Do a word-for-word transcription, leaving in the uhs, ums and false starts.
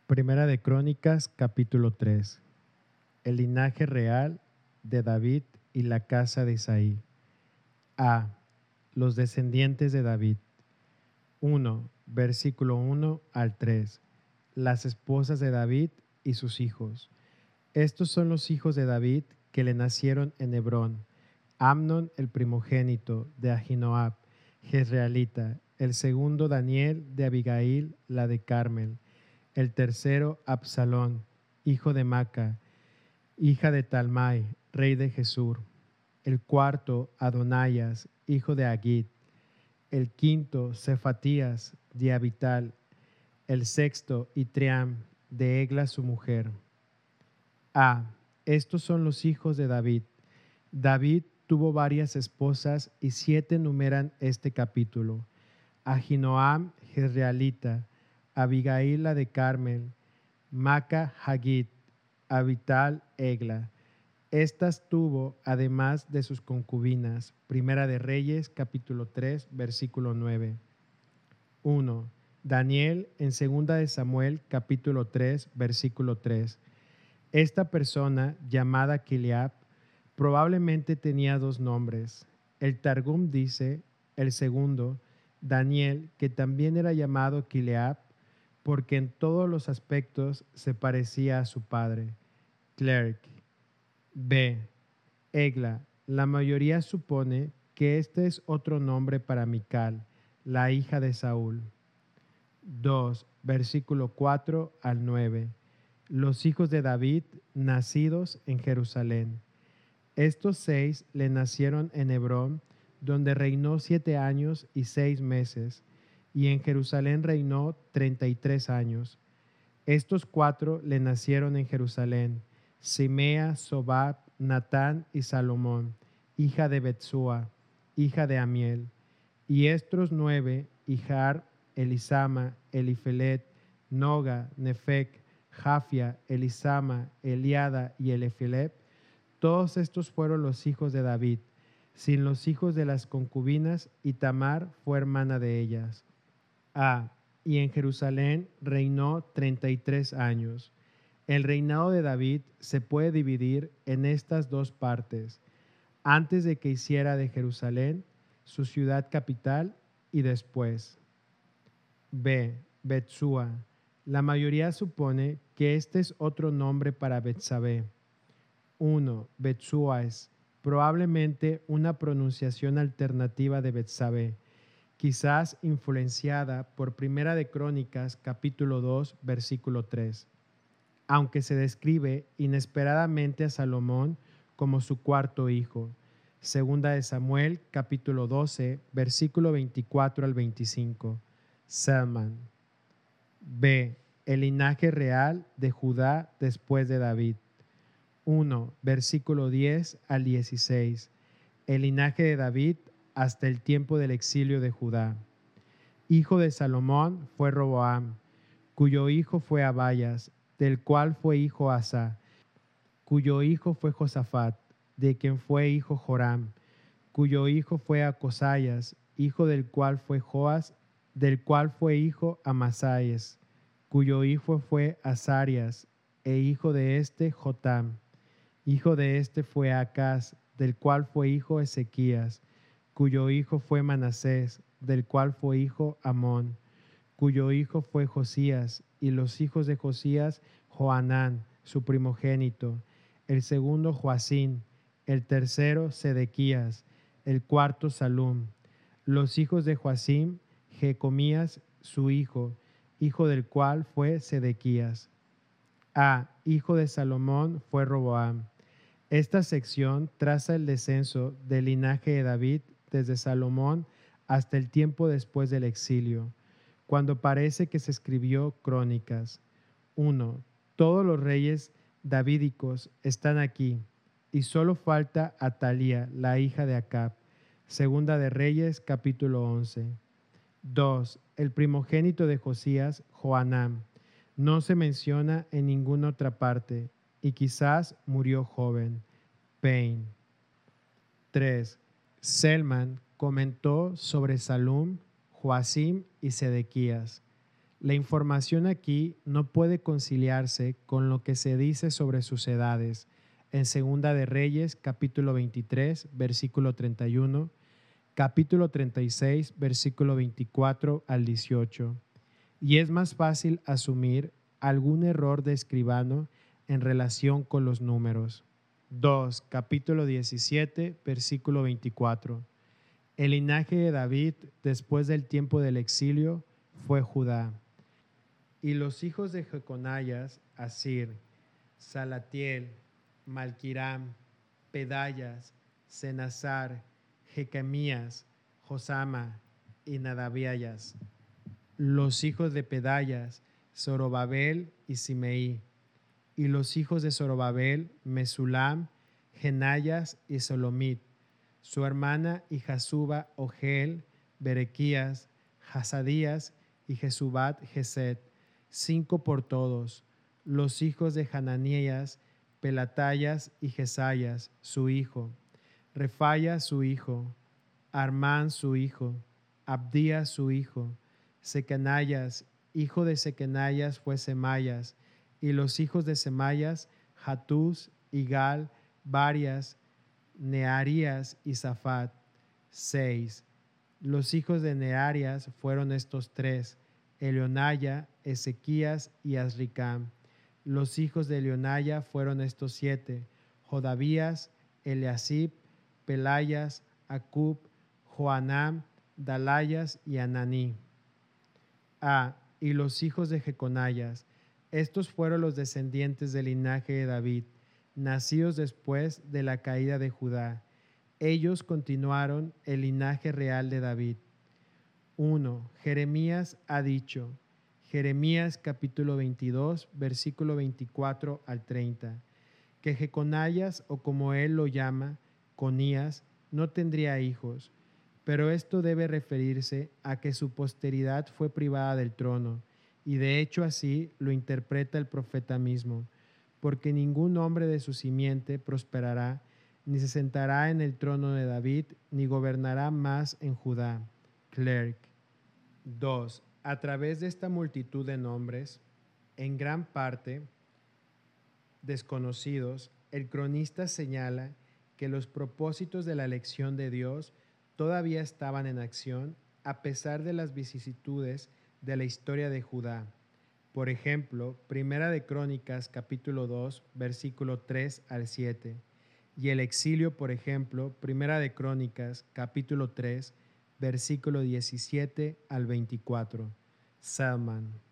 Primera de Crónicas, capítulo tres. El linaje real de David y la casa de Isaí. A. Los descendientes de David. uno. Versículo uno al tres. Las esposas de David y sus hijos. Estos son los hijos de David que le nacieron en Hebrón: Amnón, el primogénito de Ahinoam, jezreelita; el segundo, Daniel, de Abigail, la de Carmel; el tercero, Absalón, hijo de Maca, hija de Talmai, rey de Gesur; el cuarto, Adonayas, hijo de Agit; el quinto, Cefatías, de Abital; el sexto, Itriam, de Egla su mujer. A. Estos son los hijos de David. David tuvo varias esposas y siete enumeran este capítulo: Ahinoam, jezreelita; Abigail, la de Carmel; Maca, Hagit; Abital, Egla. Estas tuvo además de sus concubinas. Primera de Reyes, capítulo tres, versículo nueve. uno. Daniel, en Segunda de Samuel, capítulo tres, versículo tres. Esta persona, llamada Kiliab, probablemente tenía dos nombres. El Targum dice, el segundo, Daniel, que también era llamado Kiliab, porque en todos los aspectos se parecía a su padre, Clerc. B. Egla. La mayoría supone que este es otro nombre para Mical, la hija de Saúl. dos. Versículo cuatro al nueve. Los hijos de David, nacidos en Jerusalén. Estos seis le nacieron en Hebrón, donde reinó siete años y seis meses, y en Jerusalén reinó treinta y tres años. Estos cuatro le nacieron en Jerusalén: Simea, Sobab, Natán y Salomón, hija de Betsua, hija de Amiel. Y estos nueve, Ijar, Elisama, Elifelet, Noga, Nefec, Jafia, Elisama, Eliada y Elifelet, todos estos fueron los hijos de David, sin los hijos de las concubinas, y Tamar fue hermana de ellas. A. Y en Jerusalén reinó treinta y tres años. El reinado de David se puede dividir en estas dos partes: antes de que hiciera de Jerusalén su ciudad capital y después. B. Betsua. La mayoría supone que este es otro nombre para Betsabé. uno. Betsua es probablemente una pronunciación alternativa de Betsabé, quizás influenciada por Primera de Crónicas, capítulo dos, versículo tres, aunque se describe inesperadamente a Salomón como su cuarto hijo. Segunda de Samuel, capítulo doce, versículo veinticuatro al veinticinco. Salman. B. El linaje real de Judá después de David. uno. Versículo diez al dieciséis. El linaje de David hasta el tiempo del exilio de Judá. Hijo de Salomón fue Roboam, cuyo hijo fue Abayas, del cual fue hijo Asa, cuyo hijo fue Josafat, de quien fue hijo Joram, cuyo hijo fue Acosayas, hijo del cual fue Joas, del cual fue hijo Amasías, cuyo hijo fue Azarias, e hijo de este Jotam. Hijo de este fue Acaz, del cual fue hijo Ezequías, cuyo hijo fue Manasés, del cual fue hijo Amón, cuyo hijo fue Josías, y los hijos de Josías, Joanán, su primogénito; el segundo, Joacín; el tercero, Sedequías; el cuarto, Salum. Los hijos de Joacim, Jecomías, su hijo, hijo del cual fue Sedequías. A. Hijo de Salomón fue Roboam. Esta sección traza el descenso del linaje de David desde Salomón hasta el tiempo después del exilio, cuando parece que se escribió Crónicas. uno. Todos los reyes davídicos están aquí, y solo falta Atalía, la hija de Acab. Segunda de Reyes, capítulo once. dos. El primogénito de Josías, Joanam, no se menciona en ninguna otra parte, y quizás murió joven. Pain. tres. Selman comentó sobre Salum, Joacim y Sedequías. La información aquí no puede conciliarse con lo que se dice sobre sus edades en Segunda de Reyes, capítulo veintitrés, versículo treinta y uno, capítulo treinta y seis, versículo veinticuatro al dieciocho, y es más fácil asumir algún error de escribano en relación con los números. dos. Capítulo diecisiete, versículo veinticuatro. El linaje de David después del tiempo del exilio fue Judá. Y los hijos de Jeconías, Asir, Salatiel, Malquiram, Pedayas, Senazar, Jecamías, Josama y Nadabiayas. Los hijos de Pedayas, Zorobabel y Simeí. Y los hijos de Zorobabel, Mesulam, Genayas y Solomit. Su hermana y Jasuba, Ogel, Berequías, Hasadías y Jesubat Geset, cinco por todos. Los hijos de Hananías, Pelatayas y Jesayas, su hijo. Refaya, su hijo. Armán, su hijo. Abdías, su hijo. Secanayas, hijo de Secanayas fue Semayas. Y los hijos de Semayas, Hatús, Igal, Varias, Nearías y Zafat. seis. Los hijos de Nearías fueron estos tres: Elionaya, Ezequías y Azricam. Los hijos de Elionaya fueron estos siete: Jodabías, Eliasib, Pelayas, Acub, Joanam, Dalayas y Ananí. A. Y los hijos de Jeconías. Estos fueron los descendientes del linaje de David, nacidos después de la caída de Judá. Ellos continuaron el linaje real de David. uno. Jeremías ha dicho, Jeremías capítulo veintidós, versículo veinticuatro al treinta, que Jeconías, o como él lo llama, Conías, no tendría hijos, pero esto debe referirse a que su posteridad fue privada del trono, y de hecho así lo interpreta el profeta mismo, porque ningún hombre de su simiente prosperará, ni se sentará en el trono de David, ni gobernará más en Judá. Clerk. dos. A través de esta multitud de nombres, en gran parte desconocidos, el cronista señala que los propósitos de la elección de Dios todavía estaban en acción a pesar de las vicisitudes de la historia de Judá. Por ejemplo, Primera de Crónicas capítulo dos, versículo tres al siete, y el exilio, por ejemplo, Primera de Crónicas capítulo tres, versículo diecisiete al veinticuatro. Salman.